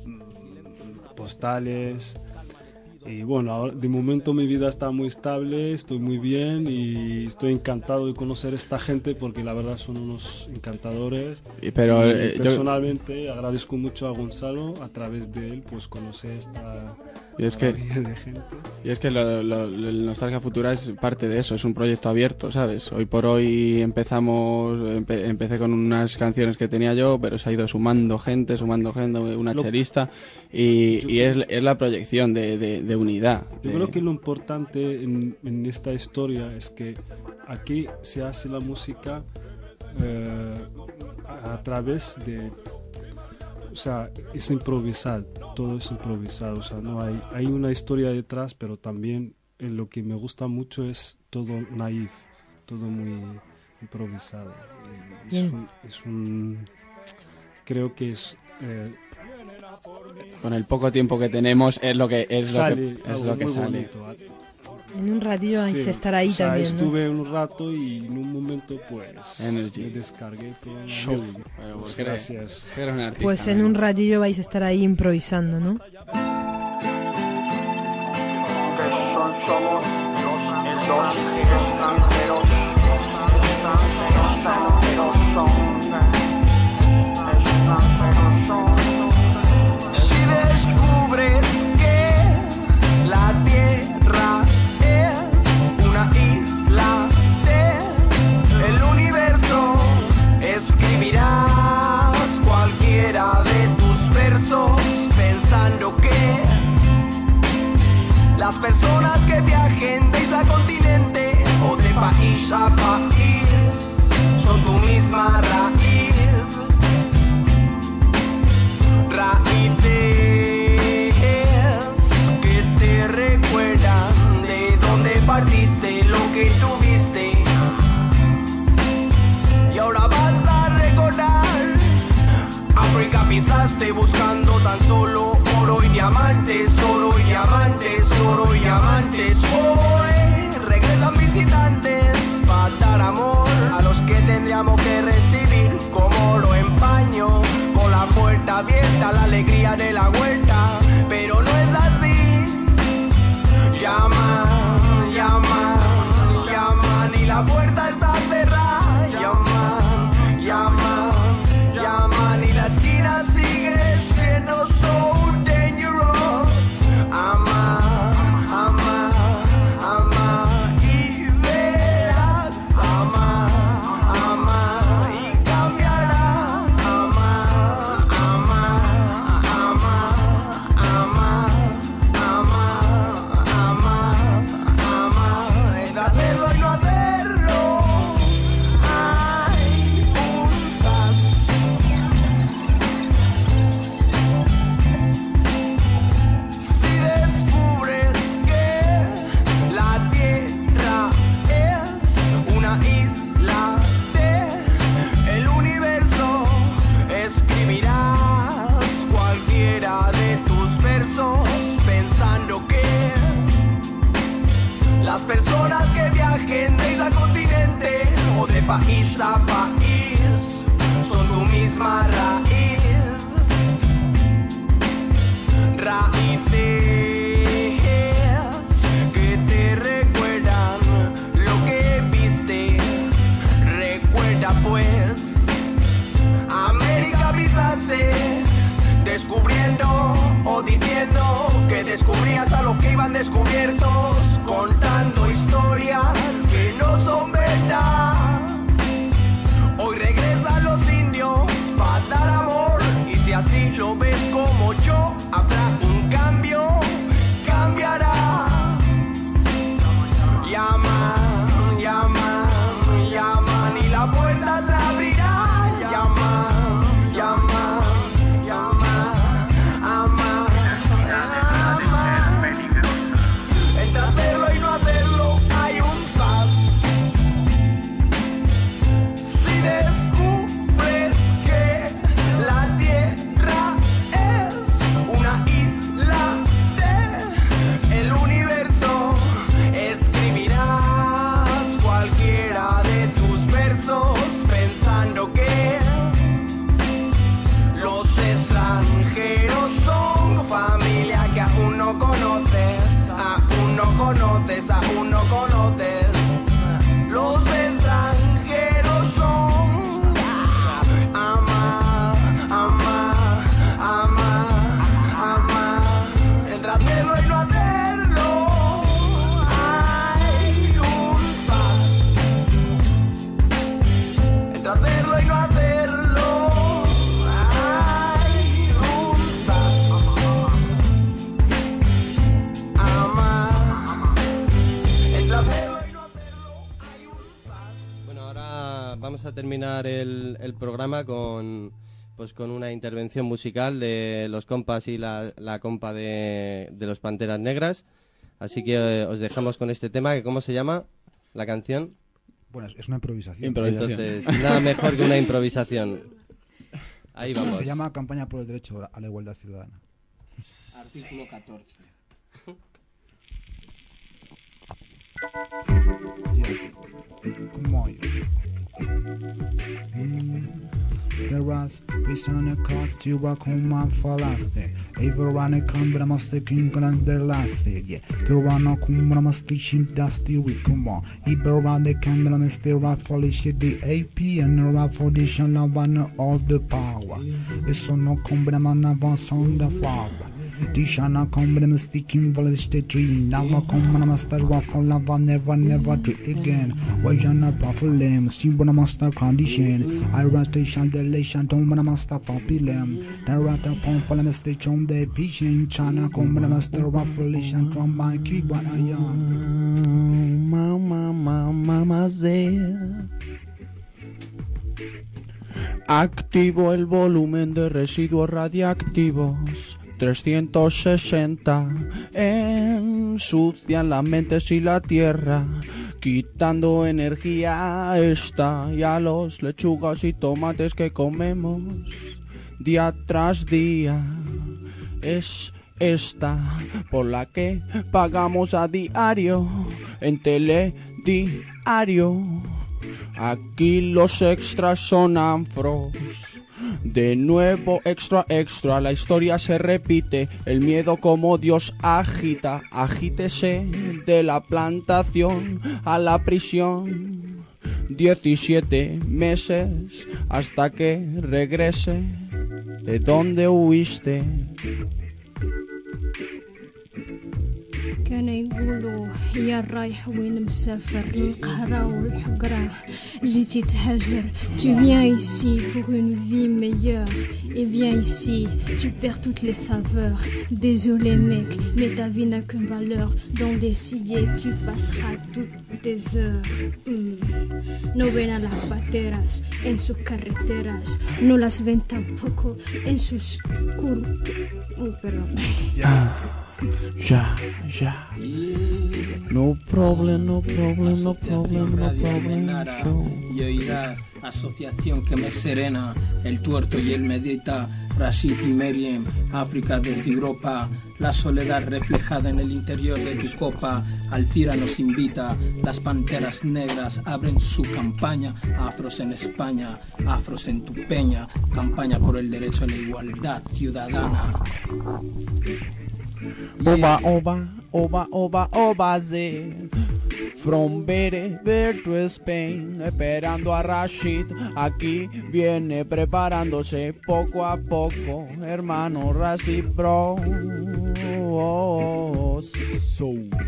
postales... Y bueno, ahora, de momento mi vida está muy estable, estoy muy bien y estoy encantado de conocer a esta gente porque la verdad son unos encantadores. Y, pero, y eh, personalmente yo... agradezco mucho a Gonzalo, a través de él pues conocer esta y es que, de gente. Y es que lo, lo, lo, el Nostalgia Futura es parte de eso, es un proyecto abierto, ¿sabes? Hoy por hoy empezamos, empe, empecé con unas canciones que tenía yo, pero se ha ido sumando gente, sumando gente, una lo, chelista y, y es, es la proyección de, de, de unidad. Yo de... creo que lo importante en, en esta historia es que aquí se hace la música eh, a, a través de... O sea, es improvisado, todo es improvisado, o sea, no hay, hay una historia detrás, pero también eh, lo que me gusta mucho es todo naif, todo muy improvisado. Eh, es, un, es un... Creo que es... Eh, con el poco tiempo que tenemos es lo que es sale, lo que, es lo que sale. Bonito. En un ratillo vais sí, a estar ahí o sea, también, estuve ¿no? un rato y en un momento pues Energy. me descargué todo. Pero pues, gracias. Eres un artista, pues en ¿no? un ratillo vais a estar ahí improvisando, ¿no? Las personas que viajen de isla a continente o de país a país son tu misma raíz, raíces que te recuerdan de dónde partiste, lo que tuviste y ahora vas a recordar. África pisaste buscando tan solo oro y diamantes, oro y diamantes, oro y diamantes. Hoy regresan visitantes para dar amor a los que tendríamos que recibir como oro en paño, con la puerta abierta, la alegría de la vuelta. Pero no es así, llaman, llaman, llaman y la puerta está cerrada. Llaman, llaman, llaman y la esquina sigue siendo so dangerous. Ama, ama, ama y verás. Ama, ama y cambiará. Ama, ama, ama, ama, ama, ama, ama. Es hacerlo y no hacerlo. Hay un paso. Si descubres que la Tierra es una isla de el universo, escribirás cualquiera de tus versos pensando que las personas que viajen de isla a continente o de país a país son tu misma raíz. Raíces que te recuerdan lo que viste. Recuerda pues, América pisaste, descubriendo o diciendo que descubrías a lo que iban descubiertos, contando historias que no son verdad. Hoy regresan los indios para dar amor, y si así lo ves como yo, habrá un cambio, cambiará. Llaman, llaman, llaman y la puerta se abrirá. Llaman, llaman, llaman, ama, ama. Entre hacerlo y no hacerlo hay un paso. Si descubres que la Tierra es una isla de el universo, escribirás cualquiera de tus versos pensando que los extranjeros son familia que aún no conoces, aún no conoces, aún no conoces. Los extranjeros son ama, ama, ama, ama. Entre hacerlo y no hacerlo hay un paso. Entre hacerlo y no hacerlo hay un paso. Ama, entre hacerlo y no hacerlo hay un paso. Bueno, ahora vamos a terminar el, el programa con pues con una intervención musical de los compas y la, la compa de, de los Panteras Negras. Así que eh, os dejamos con este tema, que ¿cómo se llama la canción? Bueno, es una improvisación. Improvisación. Entonces, nada mejor que una improvisación. Ahí vamos. Se llama Campaña por el Derecho a la Igualdad Ciudadana. Artículo catorce. Yeah. Come on. Mm. The rats, prison a cost to rock home and fallaste. Ever run a cambra must the king and the last yeah. The run a cumbra must the ship dusty we come on. Ever run the cambra must the rat polish the A P and the rat for the shalabana all the power. Eso no cumbra man avance on the flower. Dishana come the sticking village the tree. Now I come and master waffle lava never never do again. Why you not waffle them? See when I master condition. I rotation the lation don't when I master for pilem. The rat upon for the stage on the pigeon. China come and master waffle lation drum by keyboard I am. Mama, mama, mama's there. Activo el volumen de residuos radiactivos. trescientos sesenta ensucian las mentes y la tierra, quitando energía a esta y a los lechugas y tomates que comemos día tras día. Es esta por la que pagamos a diario en telediario. Aquí los extras son afros, De nuevo, extra, extra, la historia se repite. El miedo como Dios agita. Agítese de la plantación a la prisión. Diecisiete meses hasta que regrese de donde huiste. كان يقولوا يا رايح وين مسافر للقهرة والحقرة جيتي تهاجر. Tu viens ici pour une vie meilleure. Et bien ici tu perds toutes les saveurs. Désolé mec, mais ta vie n'a qu'une valeur. Dans des sillets tu passeras toutes tes heures. mm. No ven a las pateras en sus carreteras. No las ven tampoco en sus cur... Oh, perdón. Ya, ya. No problem, no problem, no problem, no problem. Show. Y oirás asociación que me serena, el tuerto y el medita, Rashid y Meriem, África desde Europa, la soledad reflejada en el interior de tu copa. Alcira nos invita, las panteras negras abren su campaña, afros en España, afros en tu peña, campaña por el derecho a la igualdad ciudadana. Oba, oba, oba, oba, oba, ze. From Bere, Bere to Spain, esperando a Rashid, aquí viene preparándose poco a poco, hermano Rashid, bro. Oh, so.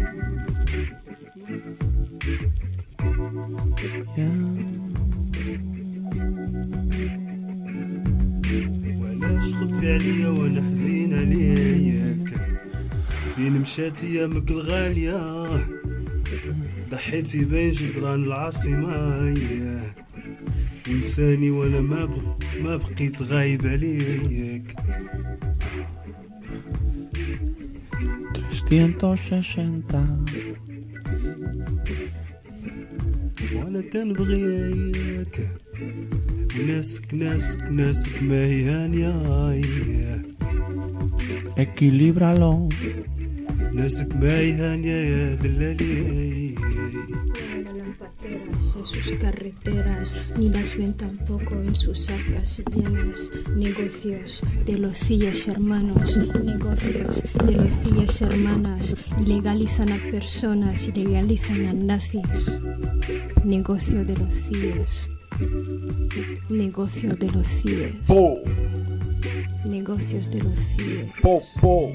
وعلاش خبتي عليا وانا حزين عليك؟ فين مشات ايامك الغالية؟ ضحيتي بين جدران العاصمة، ونساني وانا ما ب... ما بقيت غايب عليك. trescientos sesenta وانا كنبغيك، وناسك ناسك ناسك ما هي هانية. Equilíbralo. ناسك ما هي هانية يا دلالي. En sus carreteras, ni las ven tampoco en sus arcas llenas. Negocios de los CIES hermanos, negocios de los CIES hermanas. Ilegalizan a personas, ilegalizan a nazis. Negocio de los CIES. Negocio de los CIES. Po. Negocios de los CIES. Po, po.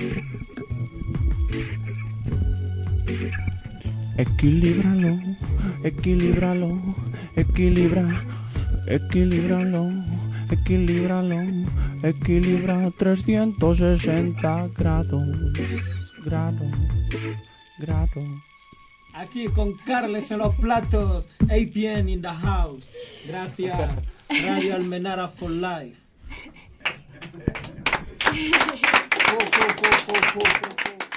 Equilíbralo, equilíbralo, equilibra, equilíbralo, equilíbralo, equilibra trescientos sesenta grados, grados, grados. Aquí con Carles en los platos, A P N in the house. Gracias, Radio Almenara for life. Oh, oh, oh, oh, oh, oh.